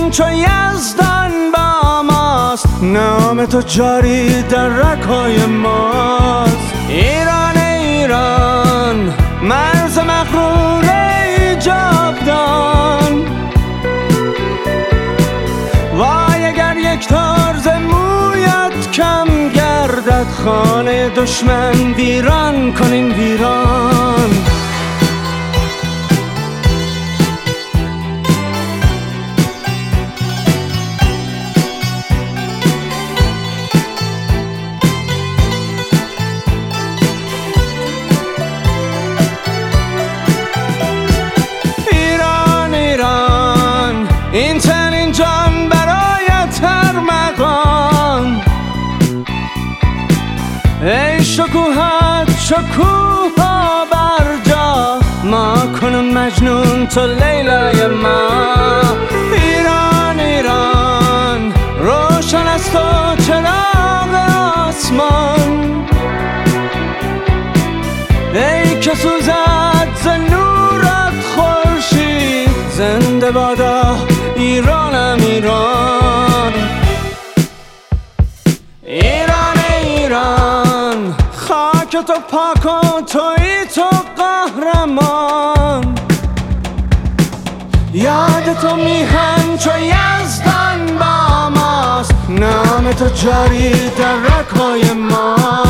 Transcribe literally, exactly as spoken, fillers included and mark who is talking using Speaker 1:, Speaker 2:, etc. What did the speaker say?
Speaker 1: میهن چو یزدان با ماست، نام تو جاری در رگ‌های ماست. ایران ایران مرز مغرور جاودان، وای اگر یک تار ز مویت کم گردد، خانه دشمن ویران کنیم ویران. این تن این جان برایت هر مقام، ای شکوهت شکوها بر جا، ما کنون مجنون تو لیلای ما. ایران ایران روشن است تو چراغ آسمان، ای که سوزد ز نورت خورشید، زنده بادا ایرانم ایران. ایران ایران خاک تو پاک و تویی تو قهرمان، یاد تو میهن چو یزدان با ماست، نام تو جاری در رگ‌های ما.